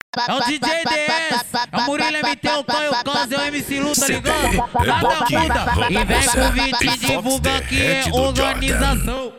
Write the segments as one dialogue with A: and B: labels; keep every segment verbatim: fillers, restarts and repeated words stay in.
A: É o D J D S, é o Murilo M T, o Caio Cans, é o M C Lu, tá ligado? Nada muda, e vem com o Vinte divulga que é organização.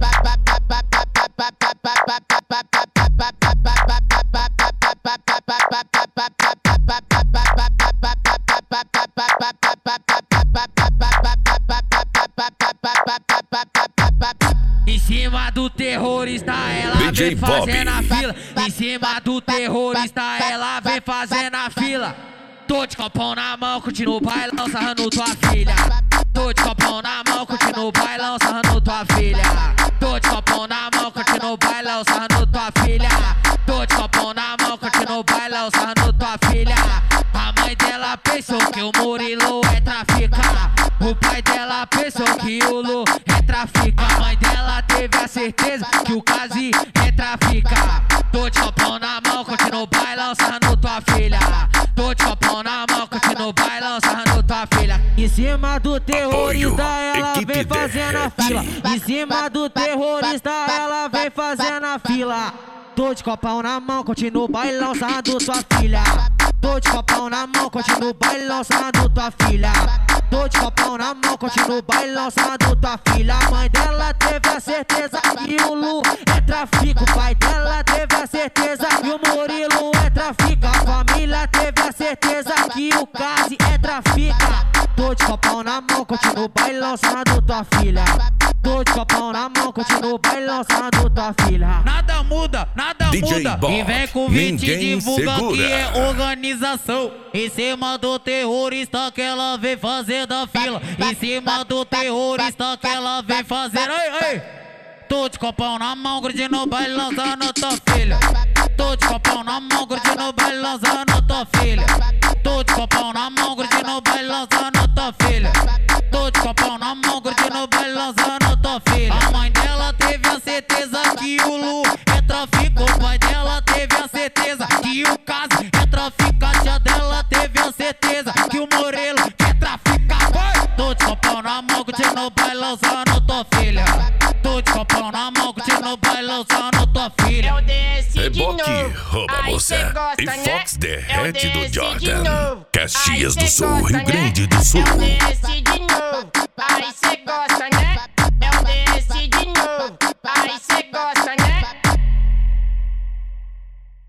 A: Em cima do terrorista, ela vem fazendo a fila. Em cima do terrorista, ela vem fazendo a fila. Tô de copão na mão, continuo bailão, sarrando tua filha. Tô de copão na mão, continuo bailão, sarrando tua filha. Tô de copão na mão, continuo bailão, sarrando tua filha. Tô de copão na mão, continuo bailão, sarrando tua filha. A mãe dela pensou que o Murilo é traficar. O pai dela pensou que o Lu é traficar. A mãe dela teve a certeza que o Kazi é traficar. Tô de copão na mão, continuo bailão, sarrando tua filha. Tô de copão na mão, continuo bailão, sarrando tua filha. Em cima do terrorista, ela vem fazendo a fila. Em cima do terrorista, ela vem fazendo a fila. Tô de copão na mão, continuo bailão, sarrando tua filha. Tô de copão na mão, continuo bailão, sarrando tua filha. Tô de copão na mão, continuo bailão, sarrando tua filha. A mãe dela teve a certeza que o Lu é trafico. O pai dela teve a certeza que o Murilo é trafica. A família teve a certeza que o Kazi é trafica. Tô de copão na mão, continuo bailão, sarrando tua filha. Tô de copão na mão, continuo bailão, sarrando tua filha. Nada muda, nada
B: D J
A: muda.
B: Bob,
A: E vem com Vinte
B: ninguém
A: divulga
B: segura.
A: que é organização. Em cima do terrorista que ela vem fazendo a fila. Em cima do terrorista que ela vem fazendo. Ei, ei. Tô de copão na mão, grudinho bailão, sarrando tua filha. Tô de copão na mão, grudinho bailão, sarrando tua filha. Tô de copão na mão, grudinho bailão, sarrando tua filha. Tô de copão na mão, grudinho bailão, sarrando tua filha. A mãe dela teve a certeza que o Lu é trafico. O pai dela teve a certeza que o Kazi é traficante. A dela teve a certeza que o Murilo é traficante. Tô de copão na mão, grudinho bailão, sarrando tua filha. Tô de copão na mão, continuo bailão, sarrando tua filha.
C: Eu desci de
B: Reboque
C: novo.
B: rouba
C: Aí
B: você.
C: cê gosta,
B: E
C: né?
B: Fox derrete
C: Eu
B: do
C: desci de
B: Jordan.
C: novo.
B: Caxias
C: Aí
B: do
C: cê
B: Sul,
C: gosta,
B: Rio
C: né?
B: Grande do Sul.
C: Eu desci de novo. Aí cê gosta.